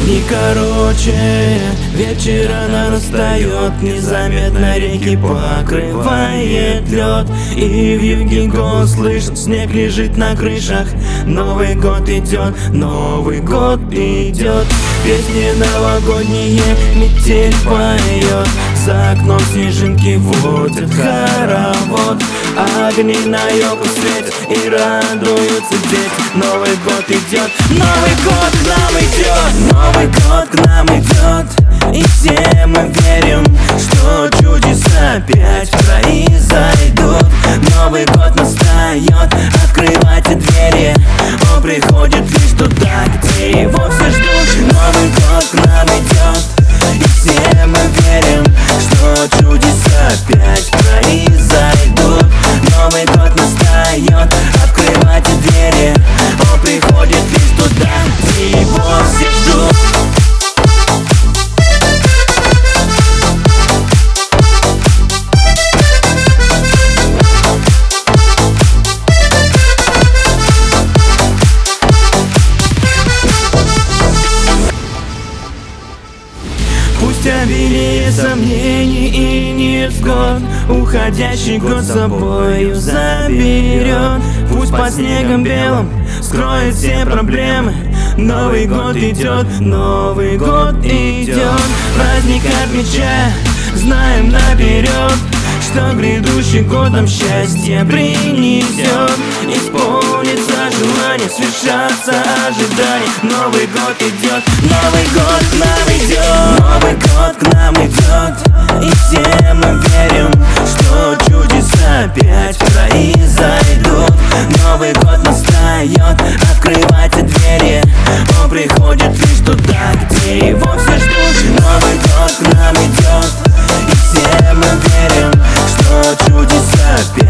Дни короче, вечер рано настает, незаметно реки покрывает лед. И в юге голос слышен, снег лежит на крышах. Новый год идет, Новый год идет. Песни новогодние метель поет, за окном снежинки водят хоровод. Огни на елку светят и радуются дети. Новый год идет, Новый год к нам идет, Новый год к нам идет. И все мы верим, что чудеса опять произойдут. Новый год настает, открывайте двери. Он приходит лишь туда, где его все ждут. Новый год к нам идет, и все мы верим, что чудеса опять произойдут. Новый год настает, открывайте двери. Он приходит лишь туда, где его все ждут. Пусть обилие сомнений и невзгод уходящий год с собою заберет. Пусть по снегам белым скроет все проблемы. Новый год идет, Новый год идет. Праздник отмечая, знаем наперед, что грядущий год нам счастье принесет. Исполнится желание, свершатся ожидания. Новый год идет, Новый год к нам идет. Новый год к нам идет, и все мы верим, что чудеса опять произойдут. Новый год настает, открывайте двери. Он приходит лишь туда, где его все ждут. Новый год к нам идет, и все мы верим, что чудеса опять